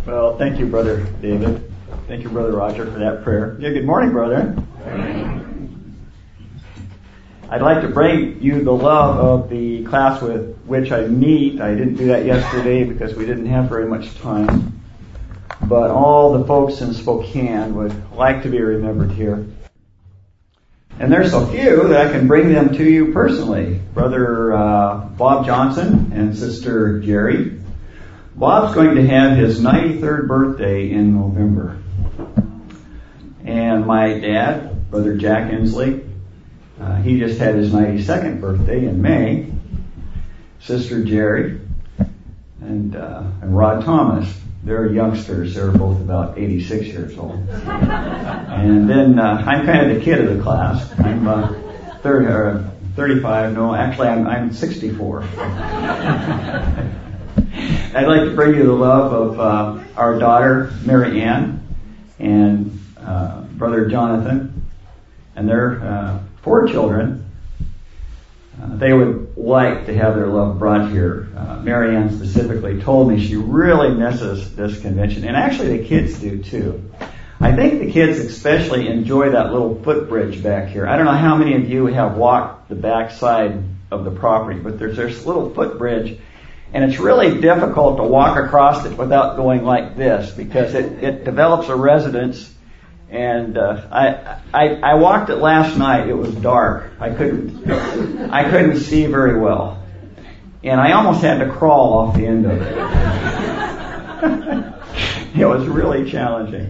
Well, thank you, Brother David. Thank you, Brother Roger, for that prayer. Yeah, good morning, brother. I'd like to bring you the love of the class with which I meet. I didn't do that yesterday because we didn't have very much time. But all the folks in Spokane would like to be remembered here. And there's a few that I can bring them to you personally. Brother Bob Johnson and Sister Jerry. Bob's going to have his 93rd birthday in November. And my dad, Brother Jack Inslee, he just had his 92nd birthday in May. Sister Jerry and Rod Thomas. They're youngsters. They're both about 86 years old. And then I'm kind of the kid of the class. I'm 35. No, actually I'm 64. I'd like to bring you the love of our daughter Mary Ann and Brother Jonathan and their 4 children. They would like to have their love brought here. Mary Ann specifically told me she really misses this convention. And actually the kids do too. I think the kids especially enjoy that little footbridge back here. I don't know how many of you have walked the back side of the property, but there's this little footbridge. And it's really difficult to walk across it without going like this because it develops a resonance. And I walked it last night. It was dark. I couldn't see very well, and I almost had to crawl off the end of it. It was really challenging.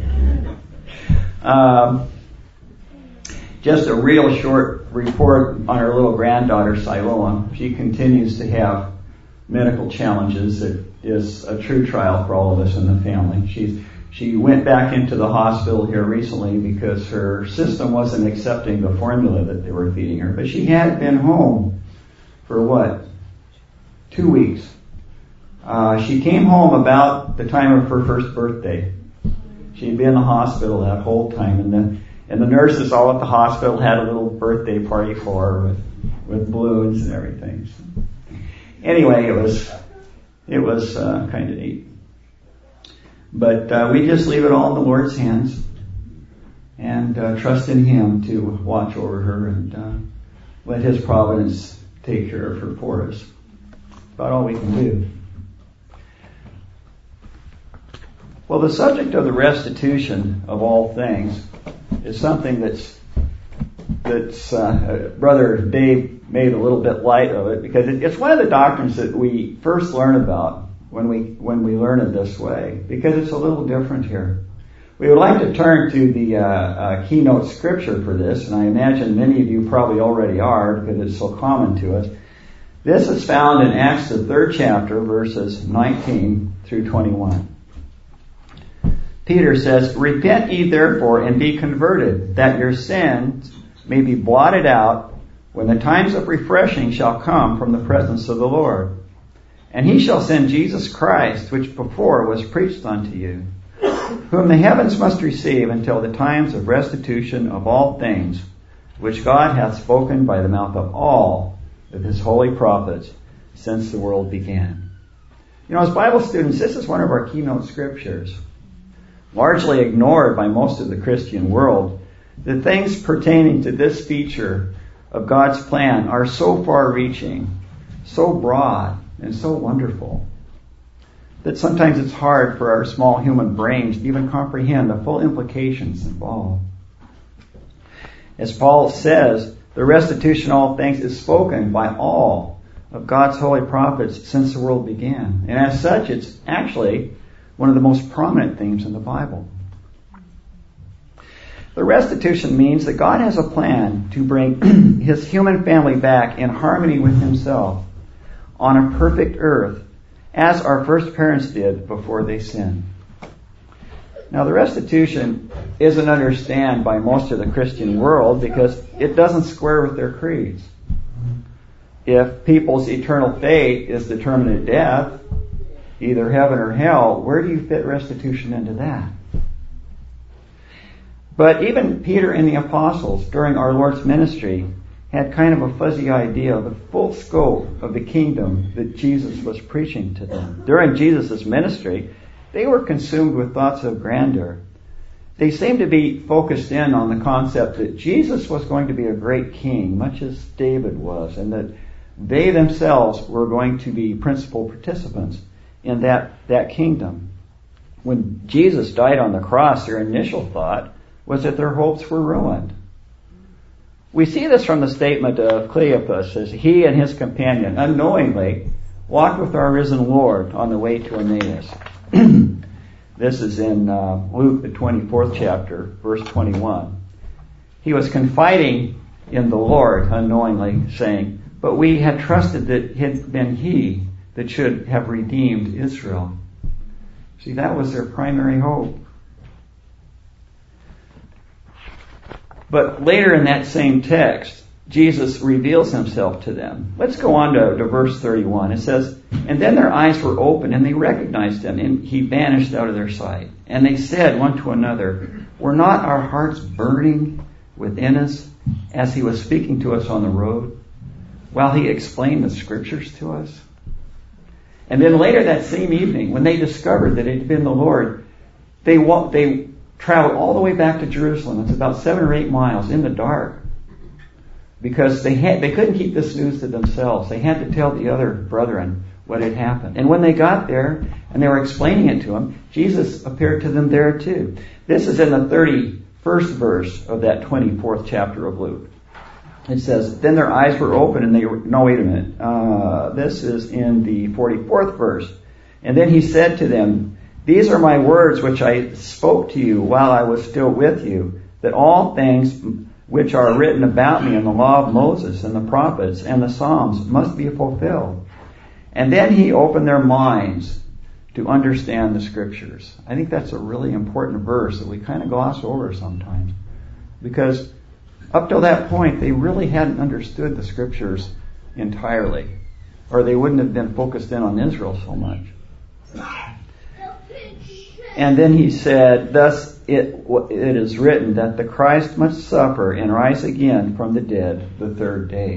Just a real short report on our little granddaughter Siloam. She continues to have medical challenges. It is a true trial for all of us in the family. She went back into the hospital here recently because her system wasn't accepting the formula that they were feeding her. But she had been home for 2 weeks. She came home about the time of her first birthday. She'd been in the hospital that whole time, and the nurses all at the hospital had a little birthday party for her with balloons and everything. So, anyway, it was kind of neat. But we just leave it all in the Lord's hands and trust in Him to watch over her and let His providence take care of her for us. About all we can do. Well, the subject of the restitution of all things is something that's Brother Dave made a little bit light of it because it's one of the doctrines that we first learn about when we learn it this way, because it's a little different here. We would like to turn to the keynote scripture for this, and I imagine many of you probably already are because it's so common to us. This is found in Acts the 3rd chapter, verses 19 through 21. Peter says, "Repent ye therefore and be converted, that your sins may be blotted out when the times of refreshing shall come from the presence of the Lord. And He shall send Jesus Christ, which before was preached unto you, whom the heavens must receive until the times of restitution of all things, which God hath spoken by the mouth of all of His holy prophets since the world began." You know, as Bible students, this is one of our keynote scriptures. Largely ignored by most of the Christian world, the things pertaining to this feature of God's plan are so far-reaching, so broad, and so wonderful that sometimes it's hard for our small human brains to even comprehend the full implications involved. As Paul says, the restitution of all things is spoken by all of God's holy prophets since the world began. And as such, it's actually one of the most prominent themes in the Bible. The restitution means that God has a plan to bring His human family back in harmony with Himself on a perfect earth, as our first parents did before they sinned. Now, the restitution isn't understood by most of the Christian world because it doesn't square with their creeds. If people's eternal fate is determined at death, either heaven or hell, where do you fit restitution into that? But even Peter and the apostles during our Lord's ministry had kind of a fuzzy idea of the full scope of the kingdom that Jesus was preaching to them. During Jesus' ministry, They were consumed with thoughts of grandeur. They seemed to be focused in on the concept that Jesus was going to be a great king, much as David was, and that they themselves were going to be principal participants in that kingdom. When Jesus died on the cross, their initial thought was that their hopes were ruined. We see this from the statement of Cleopas as he and his companion unknowingly walked with our risen Lord on the way to Emmaus. This is in Luke, the 24th chapter, verse 21. He was confiding in the Lord unknowingly, saying, "But we had trusted that it had been he that should have redeemed Israel." See, that was their primary hope. But later in that same text, Jesus reveals himself to them. Let's go on to verse 31. It says, "And then their eyes were opened, and they recognized him, and he vanished out of their sight. And they said one to another, 'Were not our hearts burning within us as he was speaking to us on the road, while he explained the scriptures to us?'" And then later that same evening, when they discovered that it had been the Lord, they traveled all the way back to Jerusalem. It's about 7 or 8 miles in the dark, because they couldn't keep this news to themselves. They had to tell the other brethren what had happened. And when they got there and they were explaining it to him, Jesus appeared to them there too. This is in the 31st verse of that 24th chapter of Luke. It says, "Then their eyes were open and they were..." No, wait a minute. This is in the 44th verse. "And then he said to them, 'These are my words which I spoke to you while I was still with you, that all things which are written about me in the law of Moses and the prophets and the Psalms must be fulfilled.' And then he opened their minds to understand the scriptures." I think that's a really important verse that we kind of gloss over sometimes, because up till that point they really hadn't understood the scriptures entirely, or they wouldn't have been focused in on Israel so much. And then he said, "Thus it is written that the Christ must suffer and rise again from the dead the 3rd day."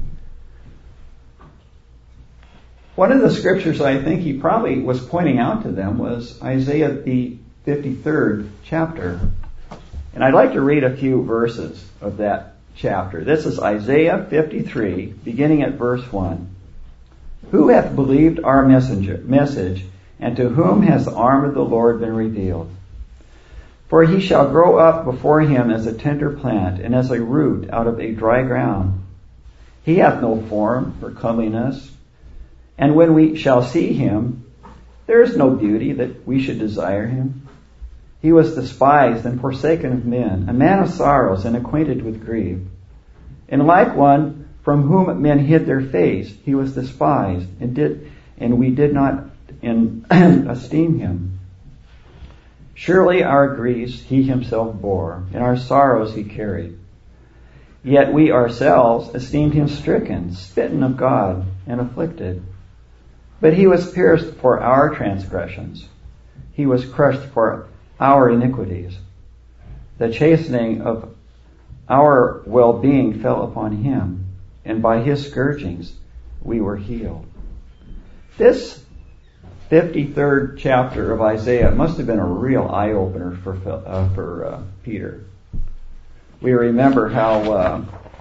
One of the scriptures I think he probably was pointing out to them was Isaiah the 53rd chapter. And I'd like to read a few verses of that chapter. This is Isaiah 53, beginning at verse 1. "Who hath believed our message, and to whom has the arm of the Lord been revealed? For he shall grow up before him as a tender plant, and as a root out of a dry ground. He hath no form or comeliness, and when we shall see him, there is no beauty that we should desire him. He was despised and forsaken of men, a man of sorrows and acquainted with grief. And like one from whom men hid their face, he was despised, and we did not esteem him. Surely our griefs he himself bore, and our sorrows he carried. Yet we ourselves esteemed him stricken, smitten of God, and afflicted. But he was pierced for our transgressions. He was crushed for our iniquities. The chastening of our well-being fell upon him, and by his scourgings we were healed." This 53rd chapter of Isaiah must have been a real eye-opener for Peter. We remember how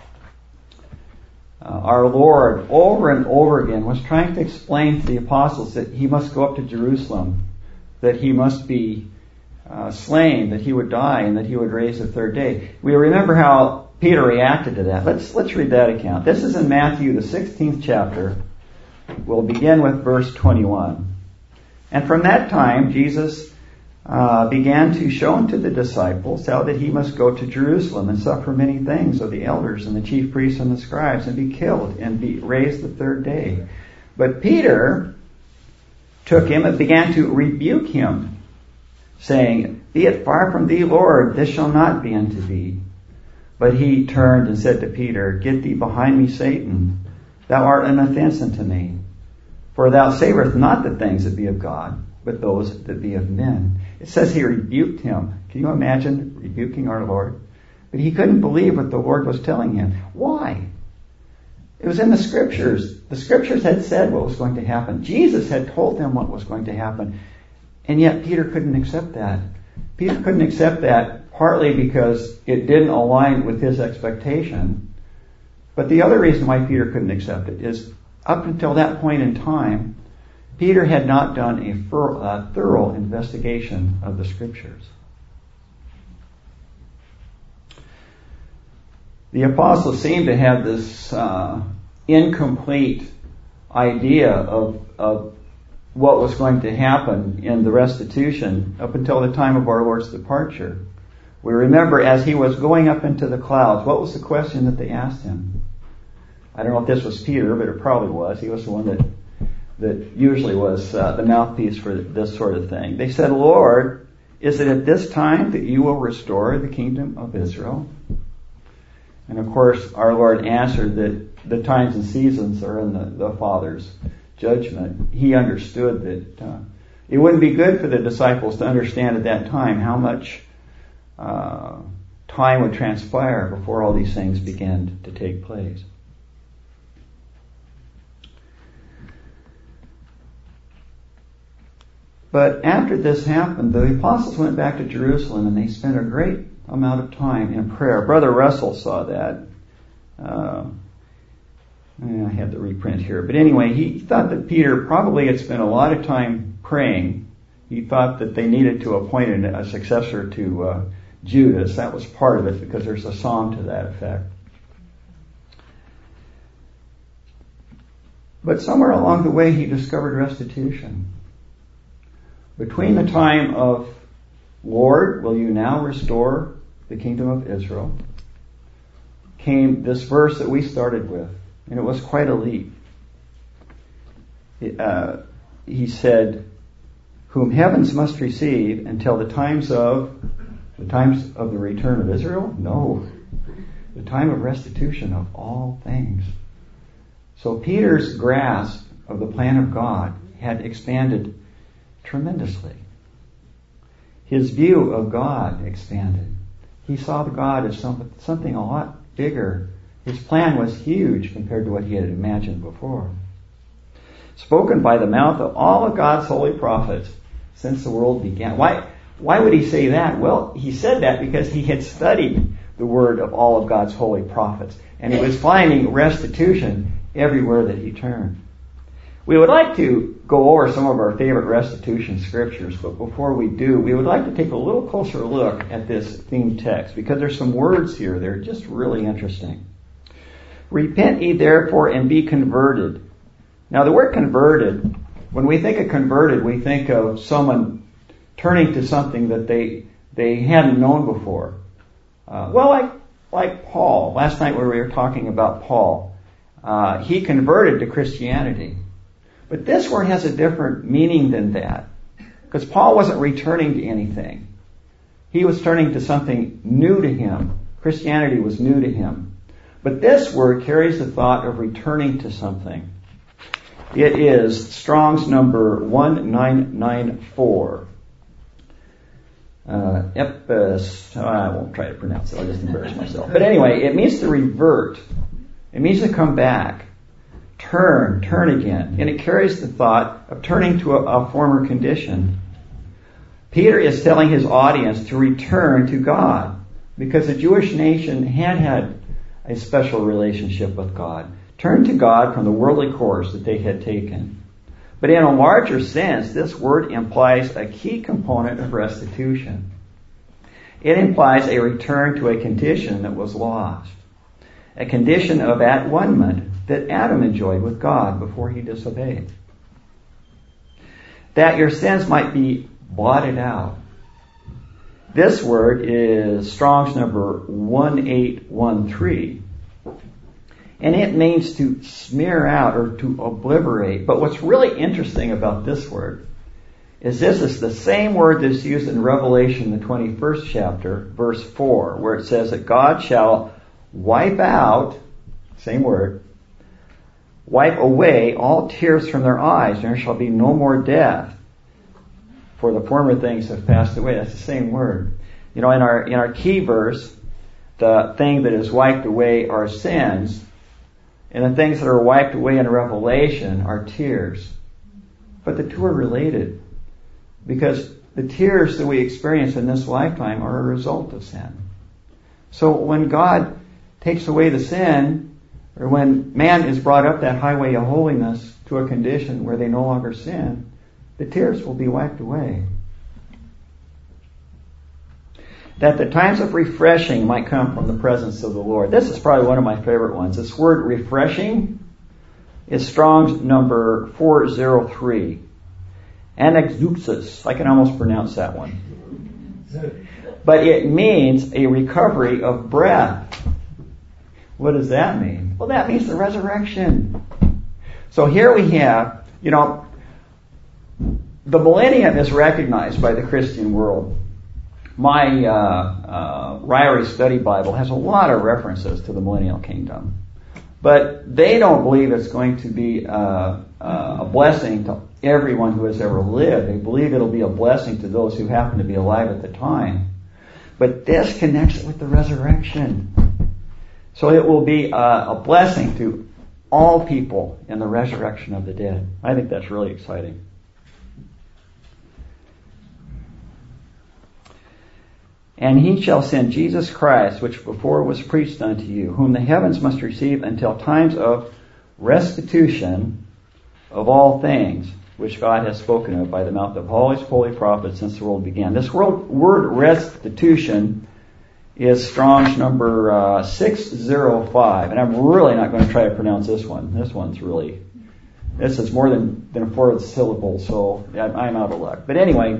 our Lord over and over again was trying to explain to the apostles that he must go up to Jerusalem, that he must be slain, that he would die, and that he would raise the 3rd day. We remember how Peter reacted to that. Let's read that account. This is in Matthew, the 16th chapter. We'll begin with verse 21. "And from that time Jesus began to show unto the disciples how that he must go to Jerusalem and suffer many things of the elders and the chief priests and the scribes, and be killed and be raised the 3rd day. But Peter took him and began to rebuke him, saying, 'Be it far from thee, Lord, this shall not be unto thee.' But he turned and said to Peter, 'Get thee behind me, Satan. Thou art an offense unto me. For thou savorest not the things that be of God, but those that be of men.'" It says he rebuked him. Can you imagine rebuking our Lord? But he couldn't believe what the Lord was telling him. Why? It was in the scriptures. The scriptures had said what was going to happen. Jesus had told them what was going to happen. And yet Peter couldn't accept that. Peter couldn't accept that partly because it didn't align with his expectation. But the other reason why Peter couldn't accept it is up until that point in time, Peter had not done a thorough investigation of the Scriptures. The apostles seemed to have this incomplete idea of what was going to happen in the restitution up until the time of our Lord's departure. We remember as he was going up into the clouds, what was the question that they asked him? I don't know if this was Peter, but it probably was. He was the one that usually was the mouthpiece for this sort of thing. They said, Lord, is it at this time that you will restore the kingdom of Israel? And of course, our Lord answered that the times and seasons are in the Father's judgment. He understood that it wouldn't be good for the disciples to understand at that time how much time would transpire before all these things began to take place. But after this happened, the apostles went back to Jerusalem and they spent a great amount of time in prayer. Brother Russell saw that. I have the reprint here. But anyway, he thought that Peter probably had spent a lot of time praying. He thought that they needed to appoint a successor to Judas. That was part of it because there's a psalm to that effect. But somewhere along the way he discovered restitution. Between the time of, Lord, will you now restore the kingdom of Israel, came this verse that we started with. And it was quite a leap. He said, whom heavens must receive until the times of the return of Israel? No. The time of restitution of all things. So Peter's grasp of the plan of God had expanded tremendously. His view of God expanded. He saw God as something a lot bigger. His plan was huge compared to what he had imagined before. Spoken by the mouth of all of God's holy prophets since the world began. Why would he say that? Well, he said that because he had studied the word of all of God's holy prophets. And he was finding restitution everywhere that he turned. We would like to go over some of our favorite restitution scriptures, but before we do, we would like to take a little closer look at this theme text because there's some words here that are just really interesting. Repent ye therefore and be converted. Now the word converted, when we think of converted, we think of someone turning to something that they hadn't known before. Like Paul. Last night when we were talking about Paul, he converted to Christianity. But this word has a different meaning than that. Because Paul wasn't returning to anything. He was turning to something new to him. Christianity was new to him. But this word carries the thought of returning to something. It is Strong's number 1994. I won't try to pronounce it. I'll just embarrass myself. But anyway, it means to revert. It means to come back. Turn again. And it carries the thought of turning to a former condition. Peter is telling his audience to return to God because the Jewish nation had a special relationship with God. Turn to God from the worldly course that they had taken. But in a larger sense, this word implies a key component of restitution. It implies a return to a condition that was lost. A condition of at-one-ment that Adam enjoyed with God before he disobeyed. That your sins might be blotted out. This word is Strong's number 1813. And it means to smear out or to obliterate. But what's really interesting about this word is this is the same word that's used in Revelation, the 21st chapter, verse 4, where it says that God shall wipe out, same word, wipe away all tears from their eyes, and there shall be no more death, for the former things have passed away. That's the same word. You know, in our key verse, the thing that is wiped away are sins, and the things that are wiped away in Revelation are tears. But the two are related. because the tears that we experience in this lifetime are a result of sin. So when God takes away the sin, or when man is brought up that highway of holiness to a condition where they no longer sin, the tears will be wiped away. That the times of refreshing might come from the presence of the Lord. This is probably one of my favorite ones. This word refreshing is Strong's number 403. Anexouxis. I can almost pronounce that one. But it means a recovery of breath. What does that mean? Well, that means the resurrection. So here we have, the millennium is recognized by the Christian world. My Ryrie Study Bible has a lot of references to the millennial kingdom. But they don't believe it's going to be a blessing to everyone who has ever lived. They believe it'll be a blessing to those who happen to be alive at the time. But this connects it with the resurrection. So it will be a blessing to all people in the resurrection of the dead. I think that's really exciting. And he shall send Jesus Christ, which before was preached unto you, whom the heavens must receive until times of restitution of all things, which God has spoken of by the mouth of all his holy prophets since the world began. This word restitution is Strong's number 605. And I'm really not going to try to pronounce this one. This is more than a fourth syllable, so I'm out of luck. But anyway,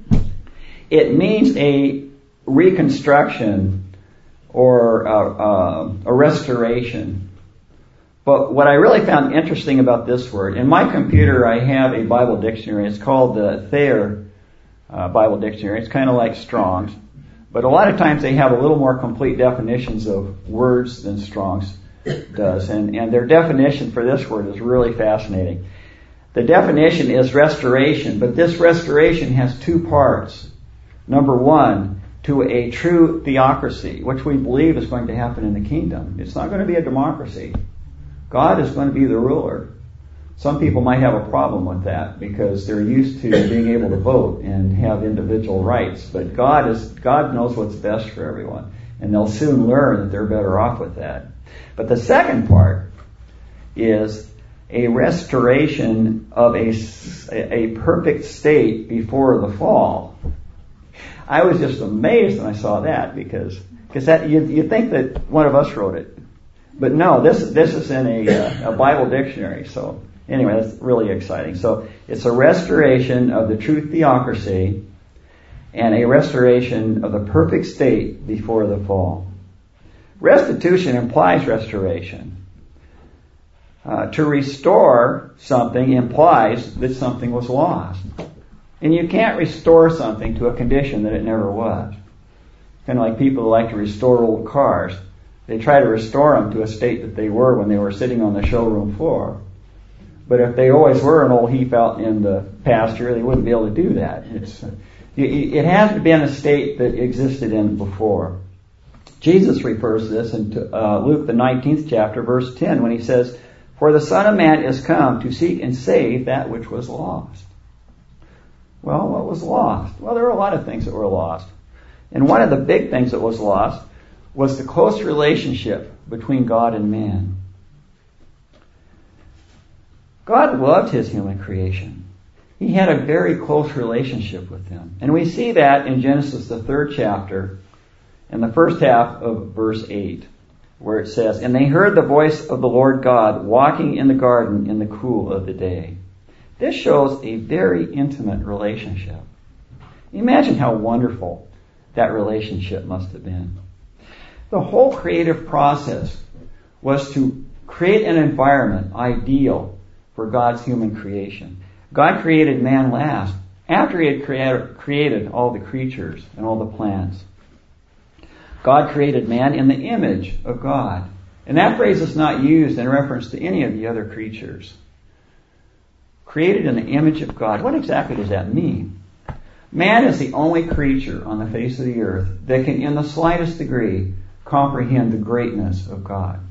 it means a reconstruction or a restoration. But what I really found interesting about this word, in my computer I have a Bible dictionary. It's called the Thayer Bible Dictionary. It's kind of like Strong's. But a lot of times they have a little more complete definitions of words than Strong's does. And their definition for this word is really fascinating. The definition is restoration, but this restoration has two parts. Number one, to a true theocracy, which we believe is going to happen in the kingdom. It's not going to be a democracy. God is going to be the ruler. Some people might have a problem with that because they're used to being able to vote and have individual rights. But God knows what's best for everyone. And they'll soon learn that they're better off with that. But the second part is a restoration of a perfect state before the fall. I was just amazed when I saw that because that you'd think that one of us wrote it. But no, this is in a Bible dictionary. So anyway, that's really exciting. So it's a restoration of the true theocracy and a restoration of the perfect state before the fall. Restitution implies restoration. To restore something implies that something was lost. And you can't restore something to a condition that it never was. Kind of like people who like to restore old cars. They try to restore them to a state that they were when they were sitting on the showroom floor. But if they always were an old heap out in the pasture, they wouldn't be able to do that. It has to be in a state that existed in before. Jesus refers to this in Luke the 19th chapter, verse 10, when he says, "For the Son of Man is come to seek and save that which was lost." Well, what was lost? Well, there were a lot of things that were lost. And one of the big things that was lost was the close relationship between God and man. God loved his human creation. He had a very close relationship with them. And we see that in Genesis, the 3rd chapter, in the first half of verse 8, where it says, "And they heard the voice of the Lord God walking in the garden in the cool of the day." This shows a very intimate relationship. Imagine how wonderful that relationship must have been. The whole creative process was to create an environment ideal for God's human creation. God created man last, after he had created all the creatures and all the plants. God created man in the image of God. And that phrase is not used in reference to any of the other creatures. Created in the image of God. What exactly does that mean? Man is the only creature on the face of the earth that can, in the slightest degree, comprehend the greatness of God.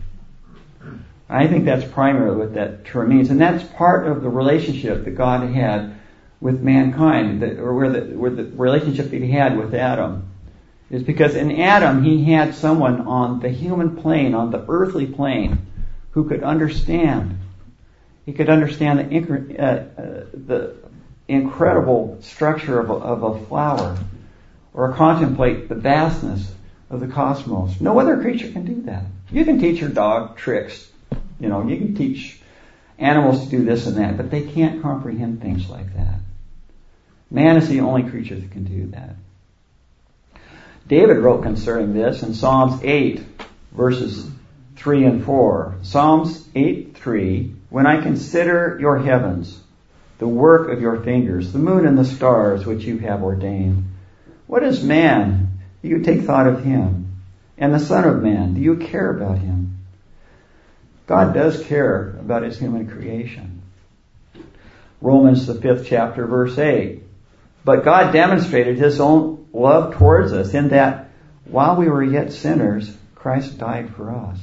I think that's primarily what that term means. And that's part of the relationship that God had with mankind, where the relationship that he had with Adam, is because in Adam he had someone on the human plane, on the earthly plane, who could understand. He could understand the incredible structure of a flower, or contemplate the vastness of the cosmos. No other creature can do that. You can teach your dog tricks. You can teach animals to do this and that, but they can't comprehend things like that. Man is the only creature that can do that. David wrote concerning this in Psalms 8, verses 3 and 4. Psalms 8:3, when I consider your heavens, the work of your fingers, the moon and the stars which you have ordained. What is man? Do you take thought of him? And the Son of Man, do you care about him? God does care about his human creation. Romans, the 5th chapter, verse 8. But God demonstrated his own love towards us in that while we were yet sinners, Christ died for us.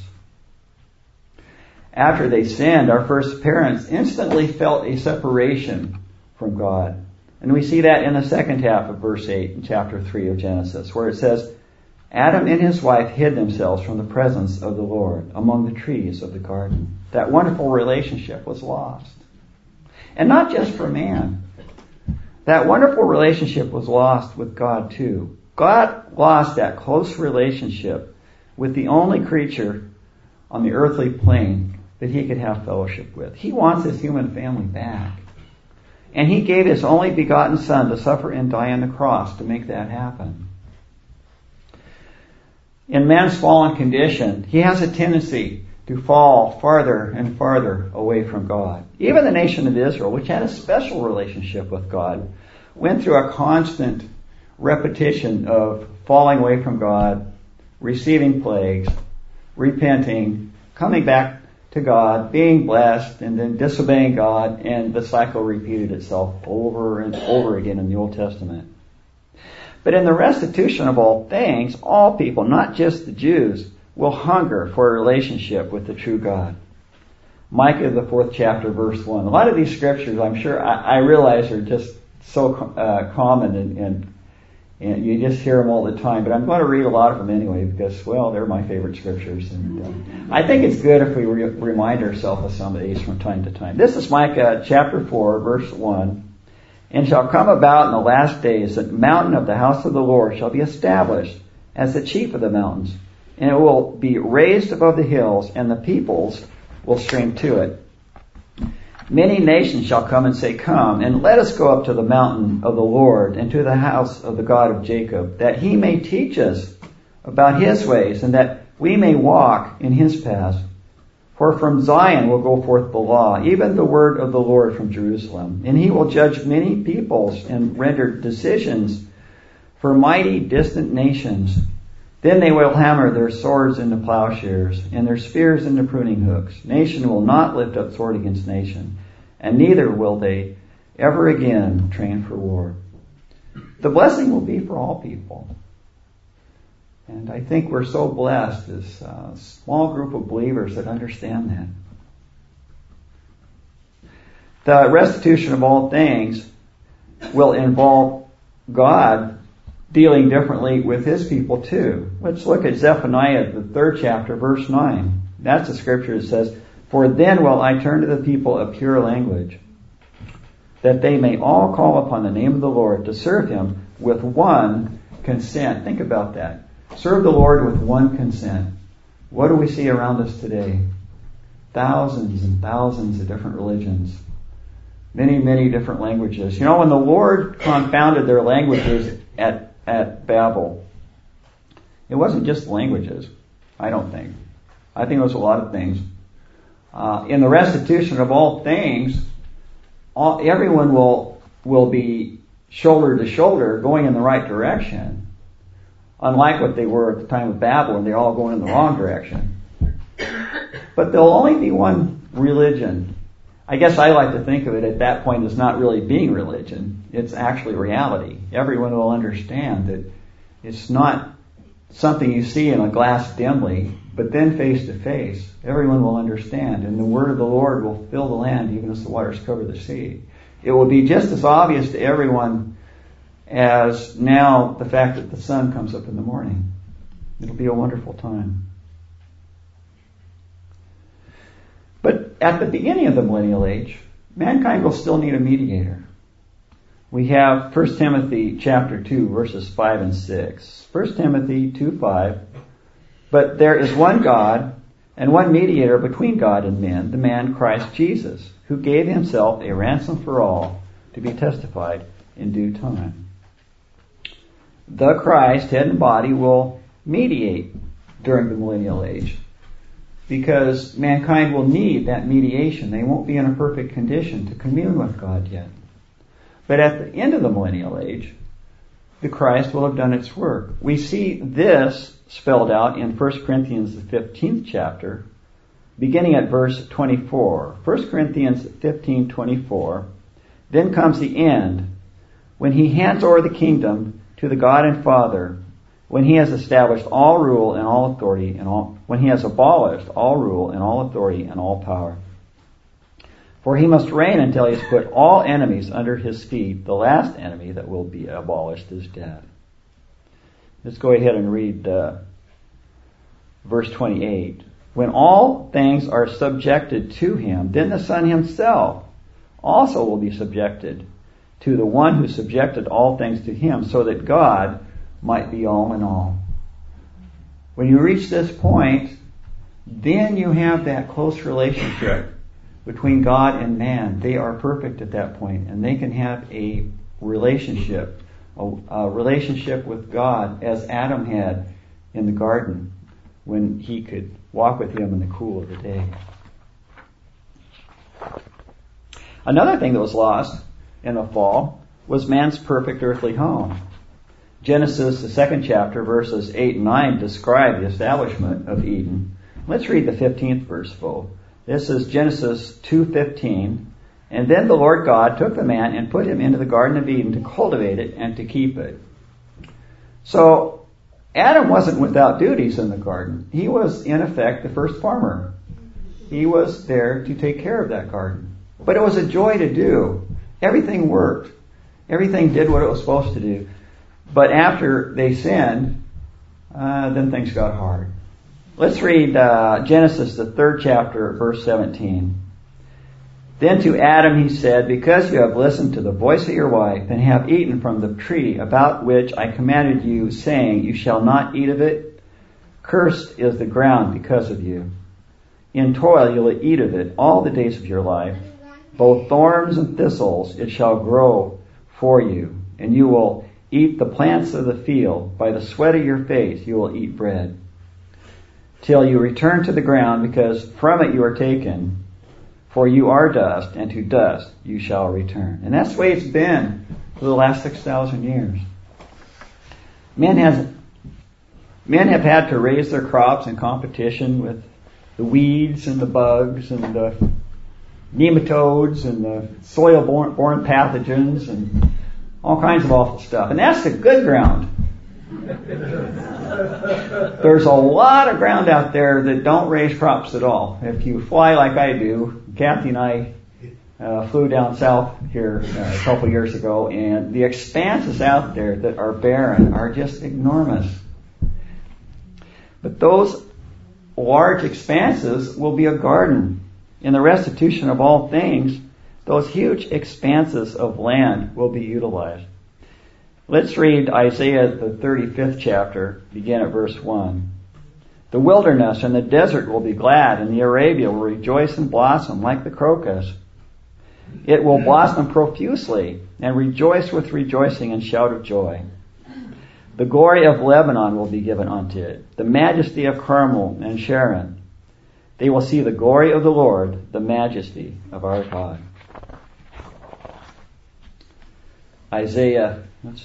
After they sinned, our first parents instantly felt a separation from God. And we see that in the second half of verse 8 in chapter 3 of Genesis, where it says, Adam and his wife hid themselves from the presence of the Lord among the trees of the garden. That wonderful relationship was lost. And not just for man. That wonderful relationship was lost with God too. God lost that close relationship with the only creature on the earthly plane that he could have fellowship with. He wants his human family back. And he gave his only begotten Son to suffer and die on the cross to make that happen. In man's fallen condition, he has a tendency to fall farther and farther away from God. Even the nation of Israel, which had a special relationship with God, went through a constant repetition of falling away from God, receiving plagues, repenting, coming back to God, being blessed, and then disobeying God, and the cycle repeated itself over and over again in the Old Testament. But in the restitution of all things, all people, not just the Jews, will hunger for a relationship with the true God. Micah, the 4th chapter, verse 1. A lot of these scriptures, I'm sure, I realize are just so common and you just hear them all the time, but I'm going to read a lot of them anyway because, well, they're my favorite scriptures. And I think it's good if we remind ourselves of some of these from time to time. This is Micah chapter 4, verse 1. And shall come about in the last days that the mountain of the house of the Lord shall be established as the chief of the mountains, and it will be raised above the hills, and the peoples will stream to it. Many nations shall come and say, Come, and let us go up to the mountain of the Lord, and to the house of the God of Jacob, that he may teach us about his ways, and that we may walk in his paths. For from Zion will go forth the law, even the word of the Lord from Jerusalem. And he will judge many peoples and render decisions for mighty distant nations. Then they will hammer their swords into plowshares and their spears into pruning hooks. Nation will not lift up sword against nation, and neither will they ever again train for war. The blessing will be for all people. And I think we're so blessed as a small group of believers that understand that. The restitution of all things will involve God dealing differently with his people too. Let's look at Zephaniah, the 3rd chapter, verse 9. That's the scripture that says, For then will I turn to the people a pure language, that they may all call upon the name of the Lord to serve him with one consent. Think about that. Serve the Lord with one consent. What do we see around us today? Thousands and thousands of different religions. Many, many different languages. When the Lord confounded their languages at Babel, it wasn't just languages, I don't think. I think it was a lot of things. In the restitution of all things, everyone will be shoulder to shoulder going in the right direction. Unlike what they were at the time of Babel, and they're all going in the wrong direction. But there'll only be one religion. I guess I like to think of it at that point as not really being religion. It's actually reality. Everyone will understand that it's not something you see in a glass dimly, but then face to face. Everyone will understand, and the word of the Lord will fill the land even as the waters cover the sea. It will be just as obvious to everyone as now the fact that the sun comes up in the morning. It'll be a wonderful time. But at the beginning of the millennial age, mankind will still need a mediator. We have 1 Timothy chapter 2, verses 5 and 6. 1 Timothy 2:5. But there is one God and one mediator between God and men, the man Christ Jesus, who gave himself a ransom for all, to be testified in due time. The Christ, head and body, will mediate during the millennial age, because mankind will need that mediation. They won't be in a perfect condition to commune with God yet. But at the end of the millennial age, the Christ will have done its work. We see this spelled out in 1 Corinthians, the 15th chapter, beginning at verse 24. 1 Corinthians 15:24. Then comes the end, when he hands over the kingdom to the God and Father, when he has established all rule and all authority when he has abolished all rule and all authority and all power. For he must reign until he has put all enemies under his feet. The last enemy that will be abolished is death. Let's go ahead and read verse 28. When all things are subjected to him, then the Son himself also will be subjected to the one who subjected all things to him, so that God might be all in all. When you reach this point, then you have that close relationship between God and man. They are perfect at that point, and they can have a relationship with God as Adam had in the garden when he could walk with him in the cool of the day. Another thing that was lost in the fall was man's perfect earthly home. Genesis, the 2nd chapter, verses 8 and 9 describe the establishment of Eden. Let's read the 15th verse full. This is Genesis 2:15. And then the Lord God took the man and put him into the Garden of Eden to cultivate it and to keep it. So Adam wasn't without duties in the garden. He was, in effect, the first farmer. He was there to take care of that garden. But it was a joy to do. Everything worked. Everything did what it was supposed to do. But after they sinned, then things got hard. Let's read Genesis, the 3rd chapter, verse 17. Then to Adam he said, because you have listened to the voice of your wife and have eaten from the tree about which I commanded you, saying, you shall not eat of it, cursed is the ground because of you. In toil you will eat of it all the days of your life. Both thorns and thistles it shall grow for you, and you will eat the plants of the field. By the sweat of your face you will eat bread, till you return to the ground, because from it you are taken. For you are dust, and to dust you shall return. And that's the way it's been for the last 6,000 years. Men have had to raise their crops in competition with the weeds and the bugs and the nematodes and the soil-borne pathogens and all kinds of awful stuff. And that's the good ground. There's a lot of ground out there that don't raise crops at all. If you fly like I do, Kathy and I flew down south here a couple years ago, and the expanses out there that are barren are just enormous. But those large expanses will be a garden. In the restitution of all things, those huge expanses of land will be utilized. Let's read Isaiah, the 35th chapter, begin at verse 1. The wilderness and the desert will be glad, and the Arabia will rejoice and blossom like the crocus. It will blossom profusely and rejoice with rejoicing and shout of joy. The glory of Lebanon will be given unto it, the majesty of Carmel and Sharon. They will see the glory of the Lord, the majesty of our God. Isaiah,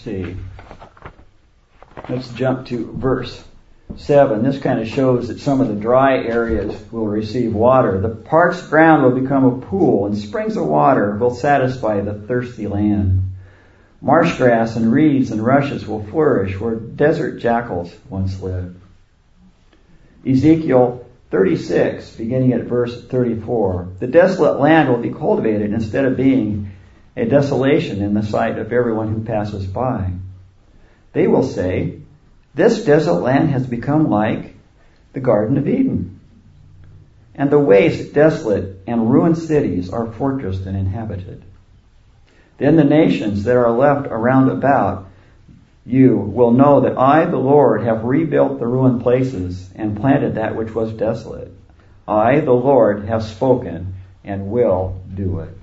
let's jump to verse 7. This kind of shows that some of the dry areas will receive water. The parched ground will become a pool, and springs of water will satisfy the thirsty land. Marsh grass and reeds and rushes will flourish where desert jackals once lived. Ezekiel 36, beginning at verse 34. The desolate land will be cultivated instead of being a desolation in the sight of everyone who passes by. They will say, "This desolate land has become like the Garden of Eden, and the waste, desolate, and ruined cities are fortressed and inhabited." Then the nations that are left around about you will know that I, the Lord, have rebuilt the ruined places and planted that which was desolate. I, the Lord, have spoken and will do it.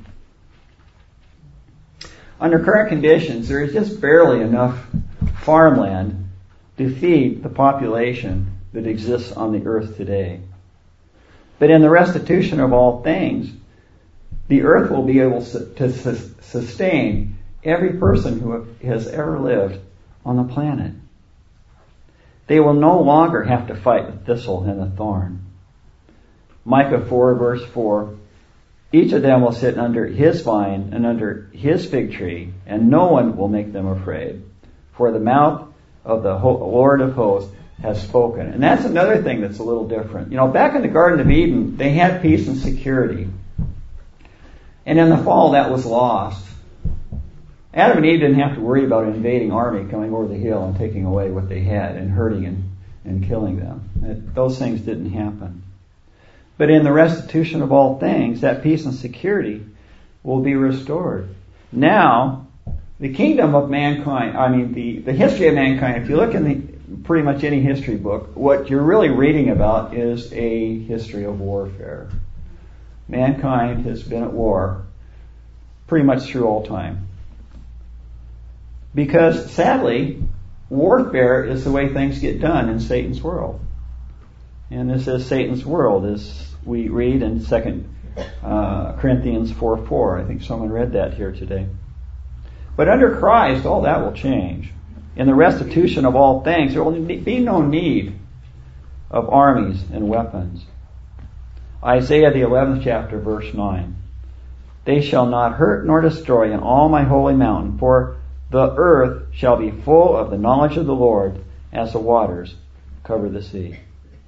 Under current conditions, there is just barely enough farmland to feed the population that exists on the earth today. But in the restitution of all things, the earth will be able to sustain every person who has ever lived on the planet. They will no longer have to fight the thistle and the thorn. Micah 4 verse 4, each of them will sit under his vine and under his fig tree, and no one will make them afraid. For the mouth of the Lord of hosts has spoken. And that's another thing that's a little different. Back in the Garden of Eden, they had peace and security. And in the fall, that was lost. Adam and Eve didn't have to worry about an invading army coming over the hill and taking away what they had and hurting and killing them. Those things didn't happen. But in the restitution of all things, that peace and security will be restored. Now, the kingdom of mankind, the history of mankind, if you look in pretty much any history book, what you're really reading about is a history of warfare. Mankind has been at war pretty much through all time. Because, sadly, warfare is the way things get done in Satan's world. And this is Satan's world, as we read in 2 Corinthians 4:4. I think someone read that here today. But under Christ, all that will change. In the restitution of all things, there will be no need of armies and weapons. Isaiah the 11th chapter, verse 9. They shall not hurt nor destroy in all my holy mountain, for the earth shall be full of the knowledge of the Lord as the waters cover the sea.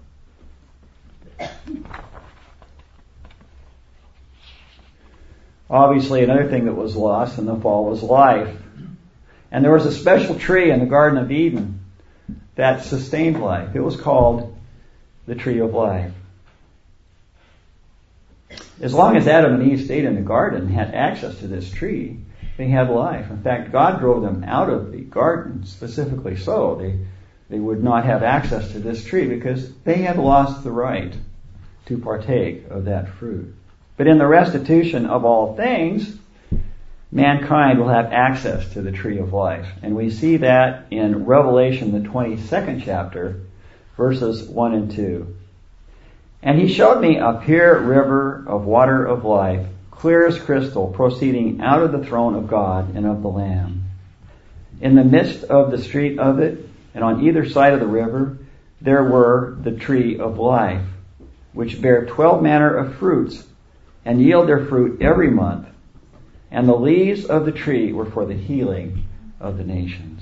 Obviously, another thing that was lost in the fall was life. And there was a special tree in the Garden of Eden that sustained life. It was called the tree of life. As long as Adam and Eve stayed in the garden and had access to this tree, they had life. In fact, God drove them out of the garden specifically so. They would not have access to this tree because they had lost the right to partake of that fruit. But in the restitution of all things, mankind will have access to the tree of life. And we see that in Revelation, the 22nd chapter, verses 1 and 2. And he showed me a pure river of water of life, clear as crystal, proceeding out of the throne of God and of the Lamb. In the midst of the street of it, and on either side of the river, there were the tree of life, which bare 12 manner of fruits, and yield their fruit every month. And the leaves of the tree were for the healing of the nations.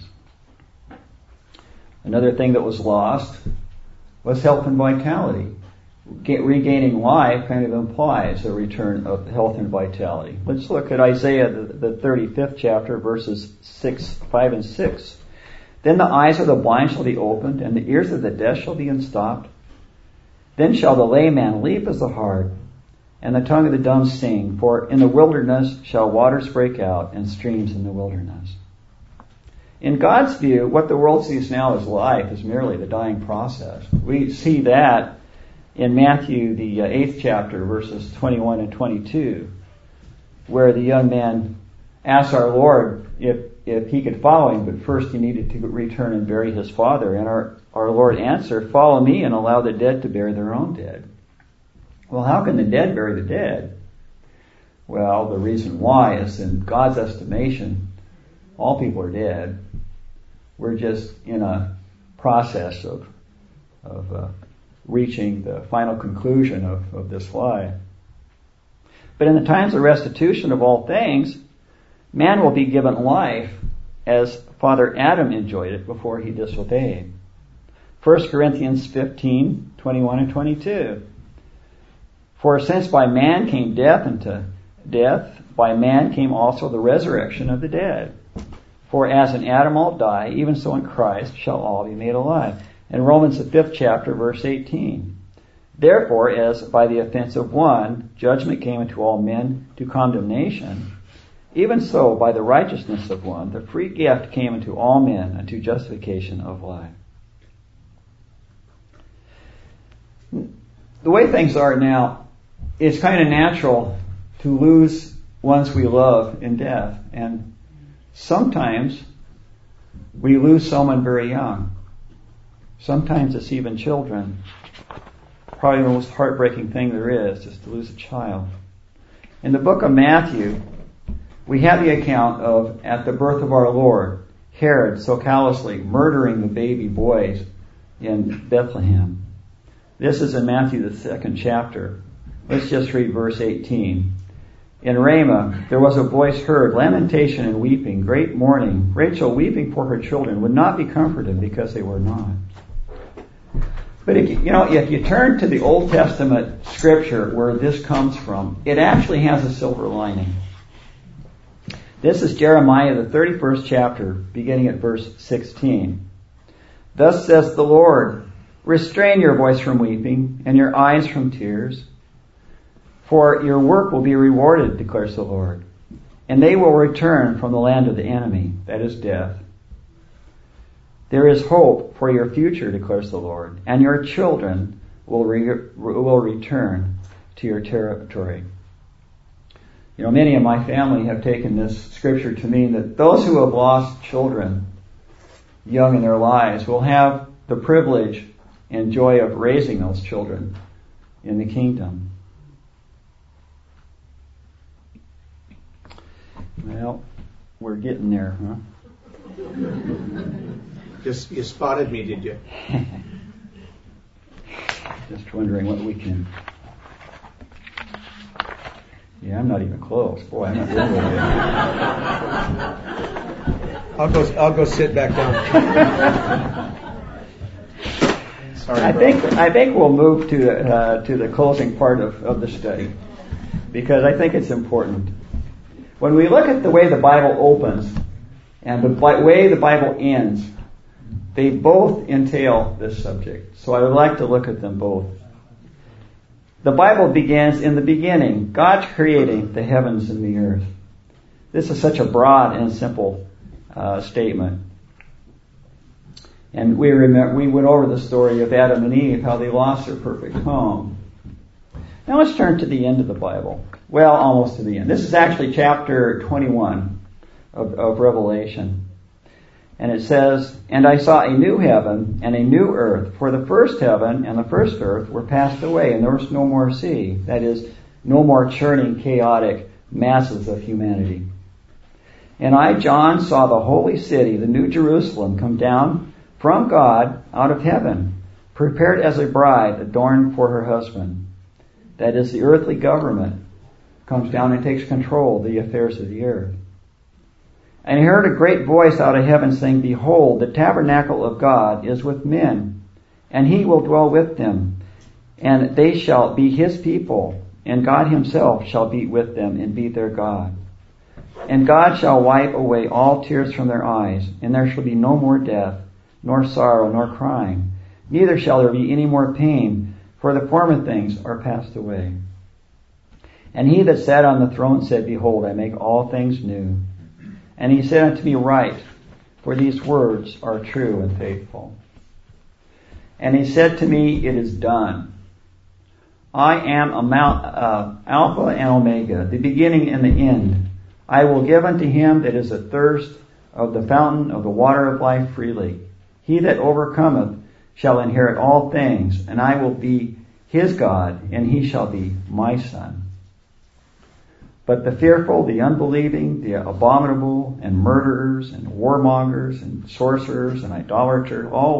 Another thing that was lost was health and vitality. Regaining life kind of implies a return of health and vitality. Let's look at Isaiah, the 35th chapter, verses 5 and 6. Then the eyes of the blind shall be opened, and the ears of the deaf shall be unstopped. Then shall the lame man leap as the hart, and the tongue of the dumb sing. For in the wilderness shall waters break out, and streams in the wilderness. In God's view, what the world sees now as life is merely the dying process. We see that in Matthew, the 8th chapter, verses 21 and 22, where the young man asks our Lord if he could follow him, but first he needed to return and bury his father. And our Lord answered, "Follow me and allow the dead to bury their own dead." Well, how can the dead bury the dead? Well, the reason why is in God's estimation, all people are dead. We're just in a process of reaching the final conclusion of this life. But in the times of restitution of all things, man will be given life as Father Adam enjoyed it before he disobeyed. 1 Corinthians 15:21 and 22. For since by man came death, and to death, by man came also the resurrection of the dead. For as in Adam all die, even so in Christ shall all be made alive. In Romans the 5th chapter, verse 18. Therefore, as by the offense of one, judgment came unto all men to condemnation, even so by the righteousness of one, the free gift came unto all men unto justification of life. The way things are now, it's kind of natural to lose ones we love in death. And sometimes we lose someone very young. Sometimes it's even children. Probably the most heartbreaking thing there is to lose a child. In the book of Matthew, we have the account of, at the birth of our Lord, Herod so callously murdering the baby boys in Bethlehem. This is in Matthew the 2nd chapter. Let's just read verse 18. In Ramah there was a voice heard, lamentation and weeping, great mourning. Rachel, weeping for her children, would not be comforted because they were not. But if you turn to the Old Testament scripture where this comes from, it actually has a silver lining. This is Jeremiah the 31st chapter, beginning at verse 16. Thus says the Lord, restrain your voice from weeping and your eyes from tears, for your work will be rewarded, declares the Lord, and they will return from the land of the enemy, that is death. There is hope for your future, declares the Lord, and your children will return to your territory. Many of my family have taken this scripture to mean that those who have lost children young in their lives will have the privilege and joy of raising those children in the kingdom. Well, we're getting there, huh? You spotted me, did you? Just wondering what we can... Yeah, I'm not even close. Boy, I'm not doing it. I'll go sit back down. Sorry, I think we'll move to the closing part of the study, because I think it's important. When we look at the way the Bible opens and the way the Bible ends, they both entail this subject. So I would like to look at them both. The Bible begins in the beginning, God creating the heavens and the earth. This is such a broad and simple statement. And we went over the story of Adam and Eve, how they lost their perfect home. Now let's turn to the end of the Bible. Well, almost to the end. This is actually chapter 21 of Revelation. And it says, and I saw a new heaven and a new earth, for the first heaven and the first earth were passed away, and there was no more sea. That is, no more churning, chaotic masses of humanity. And I, John, saw the holy city, the new Jerusalem, come down from God out of heaven, prepared as a bride adorned for her husband. That is, the earthly government comes down and takes control of the affairs of the earth. And I heard a great voice out of heaven saying, behold, the tabernacle of God is with men, and he will dwell with them, and they shall be his people, and God himself shall be with them and be their God. And God shall wipe away all tears from their eyes, and there shall be no more death, nor sorrow, nor crying. Neither shall there be any more pain, for the former things are passed away. And he that sat on the throne said, behold, I make all things new. And he said unto me, write, for these words are true and faithful. And he said to me, it is done. I am Alpha and Omega, the beginning and the end. I will give unto him that is athirst of the fountain of the water of life freely. He that overcometh shall inherit all things, and I will be his God, and he shall be my son. But the fearful, the unbelieving, the abominable, and murderers, and warmongers, and sorcerers, and idolaters, all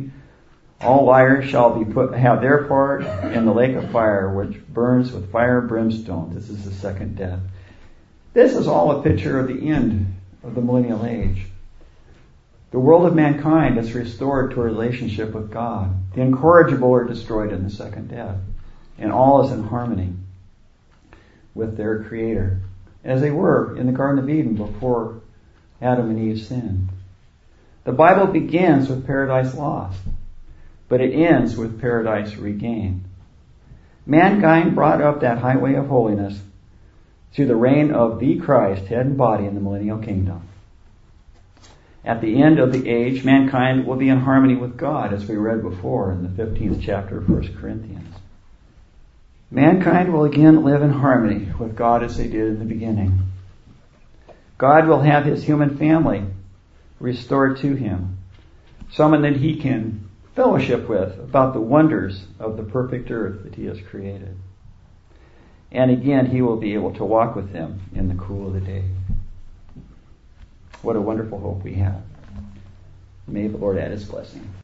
liars shall have their part in the lake of fire, which burns with fire and brimstone. This is the second death. This is all a picture of the end of the millennial age. The world of mankind is restored to a relationship with God. The incorrigible are destroyed in the second death, and all is in harmony. with their Creator, as they were in the Garden of Eden before Adam and Eve sinned. The Bible begins with paradise lost, but it ends with paradise regained. Mankind brought up that highway of holiness through the reign of the Christ, head and body, in the millennial kingdom. At the end of the age, mankind will be in harmony with God, as we read before in the 15th chapter of 1 Corinthians. Mankind will again live in harmony with God as they did in the beginning. God will have his human family restored to him, someone that he can fellowship with about the wonders of the perfect earth that he has created. And again, he will be able to walk with them in the cool of the day. What a wonderful hope we have. May the Lord add his blessing.